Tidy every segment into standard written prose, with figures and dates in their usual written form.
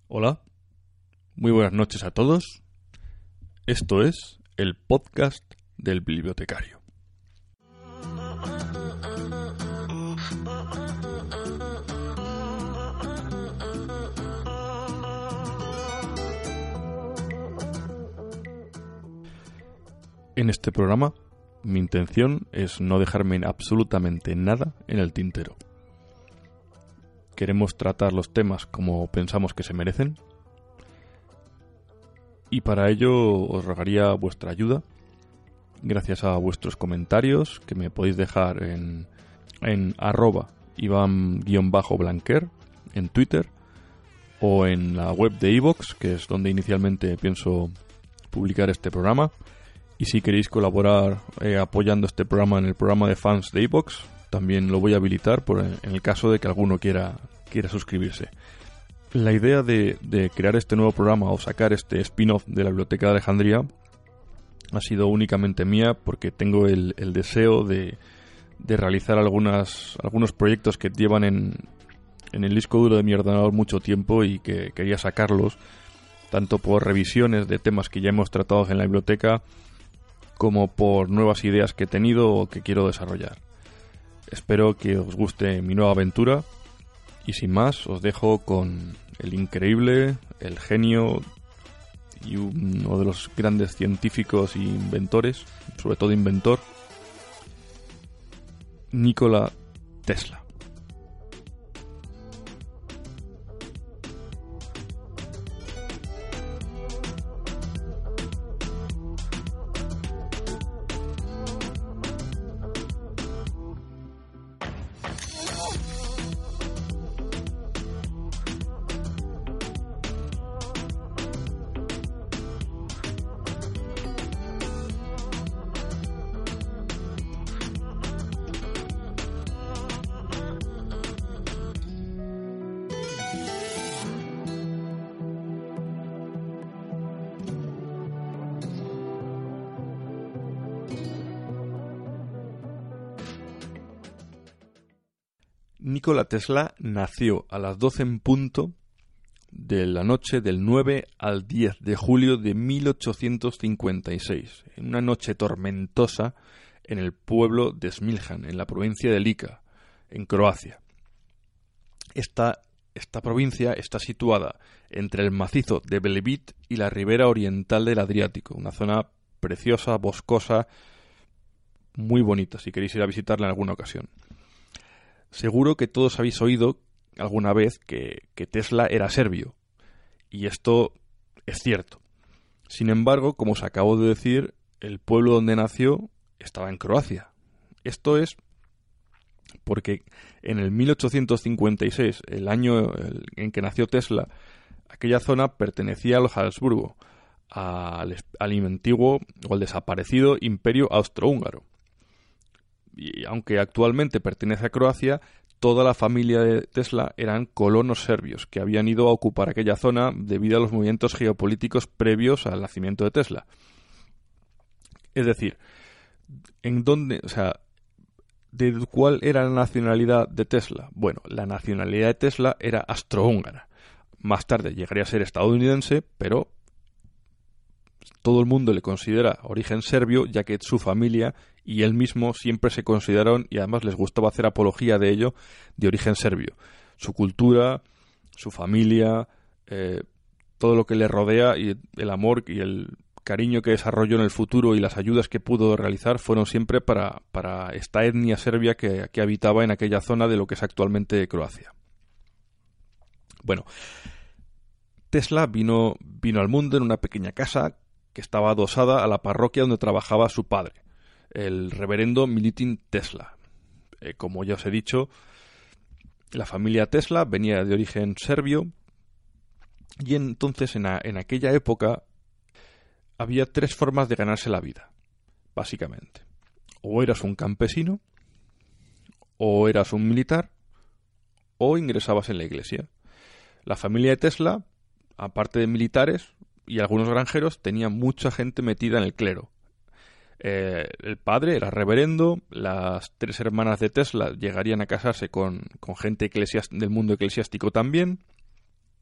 Hola, muy buenas noches a todos. Esto es el podcast del bibliotecario. En este programa, mi intención es no dejarme absolutamente nada en el tintero. Queremos tratar los temas como pensamos que se merecen y para ello os rogaría vuestra ayuda gracias a vuestros comentarios que me podéis dejar en @Iván_Blanquer en Twitter o en la web de iVoox, que es donde inicialmente pienso publicar este programa. Y si queréis colaborar apoyando este programa en el programa de fans de iVoox, también lo voy a habilitar en el caso de que alguno quiera suscribirse. La idea de crear este nuevo programa o sacar este spin-off de la Biblioteca de Alejandría ha sido únicamente mía porque tengo el deseo de realizar algunos proyectos que llevan en el disco duro de mi ordenador mucho tiempo y que quería sacarlos, tanto por revisiones de temas que ya hemos tratado en la biblioteca como por nuevas ideas que he tenido o que quiero desarrollar. Espero que os guste mi nueva aventura y sin más os dejo con el increíble, el genio y uno de los grandes científicos e inventores, sobre todo inventor, Nikola Tesla. Nikola Tesla nació a las 12 en punto de la noche del 9 al 10 de julio de 1856, en una noche tormentosa en el pueblo de Smiljan, en la provincia de Lika, en Croacia. Esta provincia está situada entre el macizo de Velebit y la ribera oriental del Adriático, una zona preciosa, boscosa, muy bonita, si queréis ir a visitarla en alguna ocasión. Seguro que todos habéis oído alguna vez que Tesla era serbio, y esto es cierto. Sin embargo, como os acabo de decir, el pueblo donde nació estaba en Croacia. Esto es porque en el 1856, el año en que nació Tesla, aquella zona pertenecía a los Habsburgo, al antiguo o al desaparecido Imperio Austrohúngaro. Y aunque actualmente pertenece a Croacia, toda la familia de Tesla eran colonos serbios que habían ido a ocupar aquella zona debido a los movimientos geopolíticos previos al nacimiento de Tesla. Es decir, ¿de cuál era la nacionalidad de Tesla? Bueno, la nacionalidad de Tesla era austrohúngara. Más tarde llegaría a ser estadounidense, pero todo el mundo le considera origen serbio, ya que su familia y él mismo siempre se consideraron, y además les gustaba hacer apología de ello, de origen serbio. Su cultura, su familia, todo lo que le rodea y el amor y el cariño que desarrolló en el futuro y las ayudas que pudo realizar fueron siempre para esta etnia serbia que habitaba en aquella zona de lo que es actualmente Croacia. Bueno, Tesla vino al mundo en una pequeña casa que estaba adosada a la parroquia donde trabajaba su padre, el reverendo Milutin Tesla. Como ya os he dicho, la familia Tesla venía de origen serbio y entonces en aquella época había tres formas de ganarse la vida, básicamente. O eras un campesino, o eras un militar, o ingresabas en la iglesia. La familia de Tesla, aparte de militares y algunos granjeros, tenía mucha gente metida en el clero. El padre era reverendo, las tres hermanas de Tesla llegarían a casarse con gente del mundo eclesiástico también,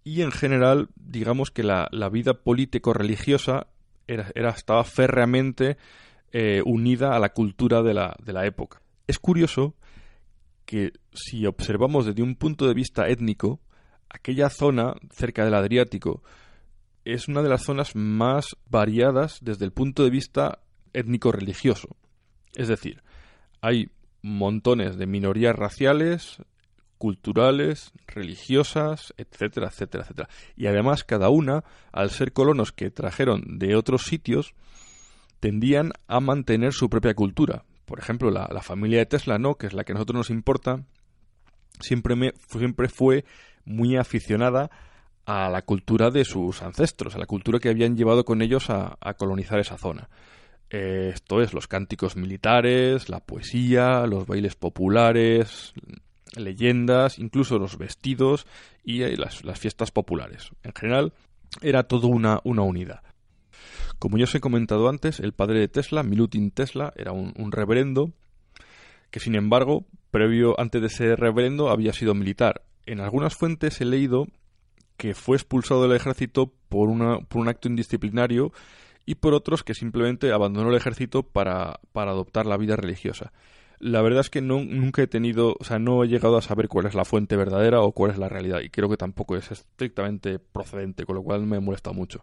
y en general, digamos que la vida político-religiosa estaba férreamente unida a la cultura de la época. Es curioso que si observamos desde un punto de vista étnico, aquella zona cerca del Adriático es una de las zonas más variadas desde el punto de vista étnico-religioso. Es decir, hay montones de minorías raciales, culturales, religiosas, etcétera, etcétera, etcétera. Y además cada una, al ser colonos que trajeron de otros sitios, tendían a mantener su propia cultura. Por ejemplo, la familia de Tesla, ¿no?, que es la que a nosotros nos importa, siempre fue muy aficionada a la cultura de sus ancestros, a la cultura que habían llevado con ellos a colonizar esa zona. Esto es, los cánticos militares, la poesía, los bailes populares, leyendas, incluso los vestidos y las fiestas populares. En general, era todo una unidad. Como ya os he comentado antes, el padre de Tesla, Milutin Tesla, era un reverendo que, sin embargo, antes de ser reverendo, había sido militar. En algunas fuentes he leído que fue expulsado del ejército por un acto indisciplinario y por otros que simplemente abandonó el ejército para adoptar la vida religiosa. La verdad es que nunca no he llegado a saber cuál es la fuente verdadera o cuál es la realidad, y creo que tampoco es estrictamente procedente, con lo cual me molesta mucho.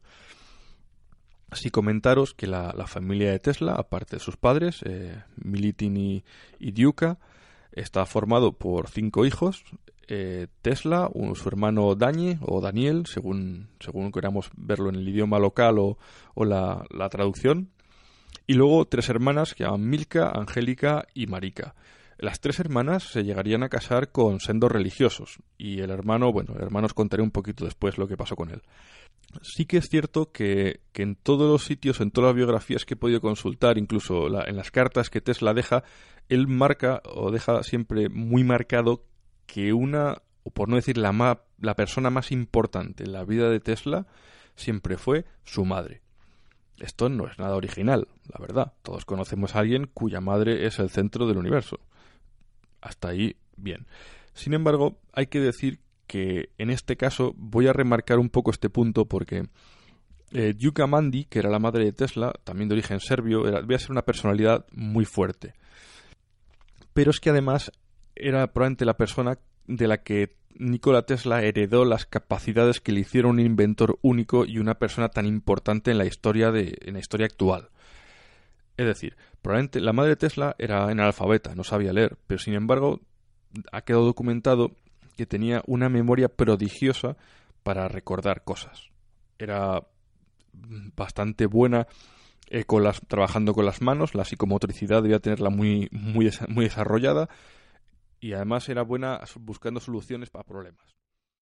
Así comentaros que la familia de Tesla, aparte de sus padres, Milutin y Diuka, está formado por 5 hijos. Tesla, su hermano Dañe o Daniel, según queramos verlo en el idioma local o la traducción, y luego 3 hermanas que llaman Milka, Angélica y Marika. Las 3 hermanas se llegarían a casar con sendos religiosos, y el hermano os contaré un poquito después lo que pasó con él. Sí que es cierto que en todos los sitios, en todas las biografías que he podido consultar, incluso en las cartas que Tesla deja, él marca o deja siempre muy marcado que o por no decir la persona más importante en la vida de Tesla siempre fue su madre. Esto no es nada original, la verdad. Todos conocemos a alguien cuya madre es el centro del universo. Hasta ahí, bien. Sin embargo, hay que decir que en este caso voy a remarcar un poco este punto porque Diuka Mandi, que era la madre de Tesla, también de origen serbio, debía ser una personalidad muy fuerte. Pero es que además era probablemente la persona de la que Nikola Tesla heredó las capacidades que le hicieron un inventor único y una persona tan importante en la historia actual. Es decir, probablemente la madre de Tesla era analfabeta, no sabía leer, pero sin embargo ha quedado documentado que tenía una memoria prodigiosa para recordar cosas. Era bastante buena trabajando con las manos, la psicomotricidad debía tenerla muy, muy, muy desarrollada, y además era buena buscando soluciones para problemas.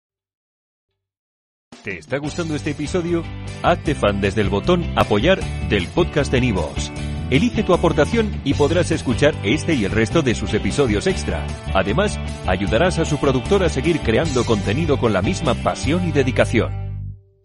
¿Te está gustando este episodio? Hazte fan desde el botón Apoyar del podcast de Nivos. Elige tu aportación y podrás escuchar este y el resto de sus episodios extra. Además, ayudarás a su productor a seguir creando contenido con la misma pasión y dedicación.